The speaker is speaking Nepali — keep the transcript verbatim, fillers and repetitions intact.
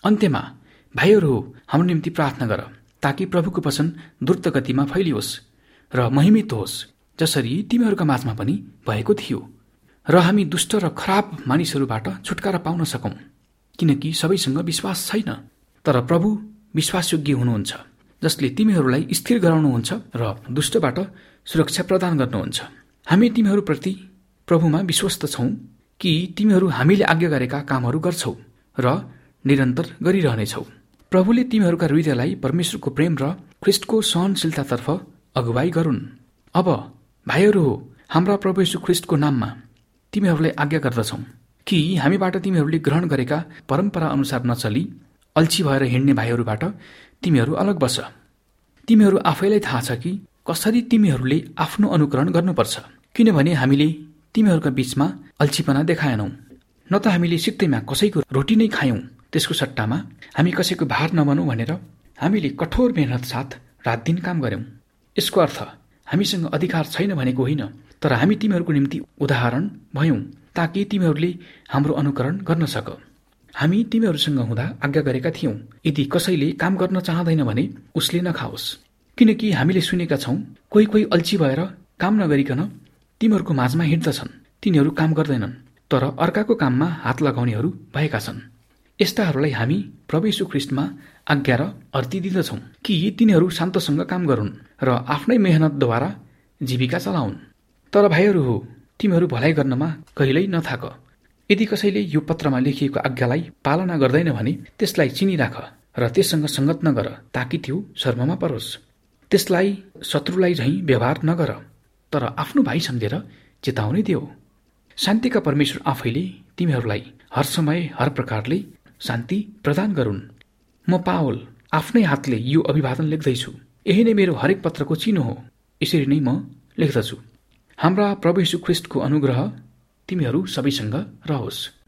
अन्त्यमा भाइहरू हो, हाम्रो निम्ति प्रार्थना गर, ताकि प्रभुको वचन द्रुत गतिमा फैलियोस् र महिमित होस्, जसरी तिमीहरूका माझमा पनि भएको थियो, र हामी दुष्ट र खराब मानिसहरूबाट छुटकारा पाउन सकौं, किनकि सबैसँग विश्वास छैन। तर प्रभु विश्वासयोग्य हुनुहुन्छ, जसले तिमीहरूलाई स्थिर गराउनुहुन्छ र दुष्टबाट सुरक्षा प्रदान गर्नुहुन्छ। हामी तिमीहरूप्रति प्रभुमा विश्वस्त छौं कि तिमीहरू हामीले आज्ञा गरेका कामहरू गर्छौ र निरन्तर गरिरहनेछौ। प्रभुले तिमीहरूका हृदयलाई परमेश्वरको प्रेम र ख्रीष्टको सहनशीलतातर्फ अगुवाई गरून्। अब भाइहरू हो, हाम्रा प्रभु येशू ख्रीष्टको नाममा तिमीहरूलाई आज्ञा गर्दछौ कि हामीबाट तिमीहरूले ग्रहण गरेका परम्परा अनुसार नचली अल्छी भएर हिँड्ने भाइहरूबाट तिमीहरू अलग बस। तिमीहरू आफैलाई थाहा छ कि कसरी तिमीहरूले आफ्नो अनुकरण गर्नुपर्छ, किनभने हामीले तिमीहरूका बीचमा अल्छीपना देखाएनौ। न त हामीले सित्तैमा कसैको रोटी नै खायौं, त्यसको सट्टामा हामी कसैको भार नबनौं भनेर हामीले कठोर मेहनत साथ रात दिन काम गर्यौं। यसको अर्थ हामीसँग अधिकार छैन भनेको होइन, तर हामी तिमीहरूको निम्ति उदाहरण भयौं, ताकि तिमीहरूले हाम्रो अनुकरण गर्न सक। हामी तिमीहरूसँग हुँदा आज्ञा गरेका थियौं, यदि कसैले काम गर्न चाहँदैन भने उसले नखाओस्, किनकि हामीले सुनेका छौं कोही कोही अल्छी भएर काम नगरिकन तिमीहरूको माझमा हिँड्दछन्। तिनीहरू काम गर्दैनन्, तर अर्काको काममा हात लगाउनेहरू भएका छन्। यस्ताहरूलाई हामी प्रभु येशू ख्रीष्टमा आज्ञा र अर्ती दिँदछौं कि तिनीहरू शान्तसँग काम गरून् र आफ्नै मेहनतद्वारा जीविका चलाउन्। तर भाइहरू हो, तिमीहरू भलाइ गर्नमा कहिल्यै नथाक। यदि कसैले यो पत्रमा लेखिएको आज्ञालाई पालना गर्दैन भने त्यसलाई चिनिराख र त्यससँग संगत नगर, ताकि त्यो शर्ममा परोस्। त्यसलाई शत्रुलाई झैं व्यवहार नगर, तर आफ्नो भाइ सम्झेर चेतावनी देऊ। शान्तिका परमेश्वर आफैले तिमीहरूलाई हर समय हर प्रकारले शान्ति प्रदान गरून्। म पावल आफ्नै हातले यो अभिवादन लेख्दैछु। यही नै मेरो हरेक पत्रको चिनो हो। यसरी नै म लेख्दछु। हाम्रा प्रभु येशू ख्रीष्टको अनुग्रह तिमीहरू सबैसँग रहोस्।